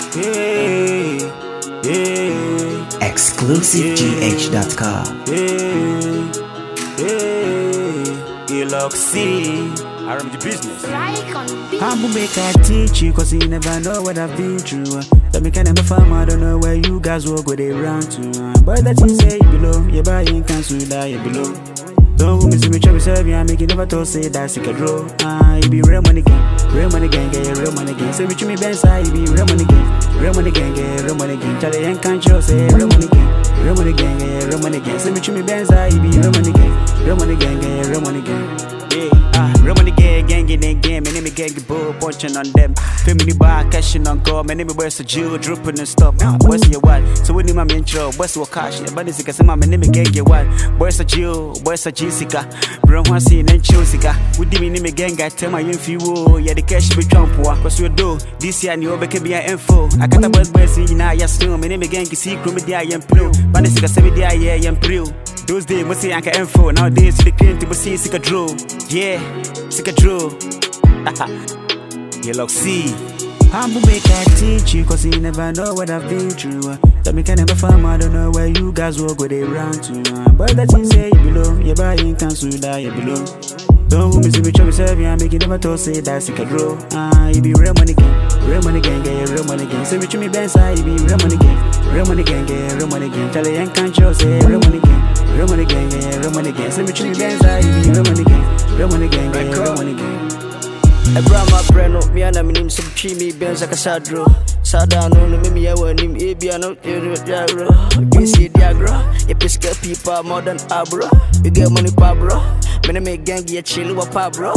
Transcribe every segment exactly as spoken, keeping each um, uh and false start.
Hey, hey, exclusive G H dot com. Hey, hey, Eloxy, I run the business. I'm gonna make I teach you, cause you never know what I've been through. That me can never farm, I don't know where you guys will go, they run to. But that you say you below, you buy in cancel that you below. Don't miss me, try to serve you, I make you never to say that's a draw. Ah, you be real money gang, real money gang, get real money gang. Say with me, Ben, side, you be real money gang, real money gang, get real money gang. Charlie and Concho say real money gang, real money gang, get real money gang. Say with me, Ben, side, you be real money gang, real money gang, get real money gang. Yeah, ah, real money gang, gang in the game. My name is gang, bull punching on them. Family bar, cashing on call. My name is Where's the Jew, drooping and stop. Where's your what? So when you my intro, where's your cash? But it's because my name is gang, what? Where's the Jew, where's the Jessica? Bro, one scene and Chosica. We didn't name gang, I tell my info. Yeah, the cash be Trump, cause you do. This year, you can be an info. I can't about Bessie, now you're still. My name is gang, secret with the I am blue. But it's because every day I am blue. Those days, we see anchor info. Nowadays, the client will see sick a draw. Yeah, sick a draw. Eloxy. I'm gonna make I teach you, cause you never know what I've been through. That me can never farm, I don't know where you guys will go, they run to. But that you say you below, you buy in cancel that you below. Don't miss me, try to serve you, I make you never to say that's sick a draw. Ah, you be real money gang, real money gang, get real money gang. Say with me, Ben, side, you be real money gang, real money gang, get real money gang. Charlie and Concho say real money gang, real money gang, get real money gang. Say with me, Ben, side, you be real money gang, real money gang, get real money gang. Ebrama Breno, me and I mean some chimney benz like a sadro. Sadano, no, me, I want him, Abiano, Jaro. You see Diagra, you pisca people more than Abra. You get money, Pabro. When I make gang, you chill with Pablo.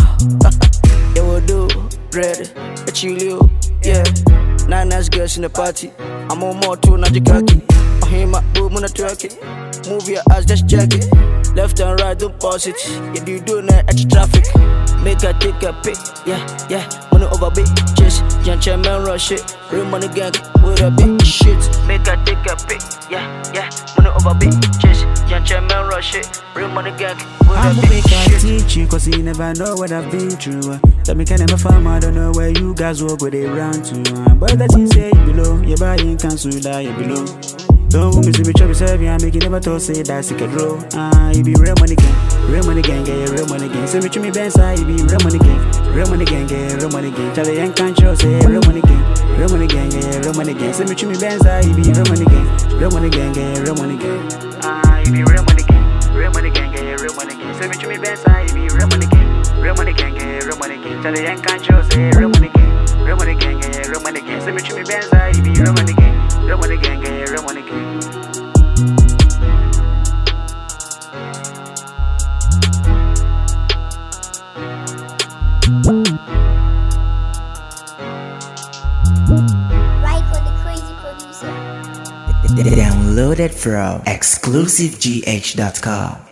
You will do, bread, a chilio, yeah. Nine nice girls in the party. I'm on more to Najikaki. I hear my boom on a turkey. Move your ass, just check it. Left and right, don't pause it. You do do not extra traffic. Make her take a pic, yeah, yeah. Money over big chase, young chairman rush it. Real money gang with a big shit. Make her take a pic, yeah, yeah. Money over big chase, young chairman rush it. Real money gang with a big shit. I'm gonna teach you, cause you never know what I've been through. That me can never farm, I don't know where you guys will go, they run to. But that you say you below, you buy in cancel that you below. Don't miss me, try to serve you, I make you never to say that's a draw. Ah, you be real money gang, real money gang, get real money gang. Say with me, Ben, side, you be real money gang, real money gang, get real money gang. Charlie and Concho say real money gang, real money gang, get real money gang. Say with me, Ben, side, you be real money gang, real money gang, get real money gang. Ah, you be real money gang, real money gang, get real money gang. Say with me, Ben, side, you be real money gang, real money gang, get real money gang. Charlie and Concho say real money gang, real money gang, get real money gang. Say with me, Ben, side, you be real money gang, real money gang, get real money gang. Downloaded from exclusive G H dot com.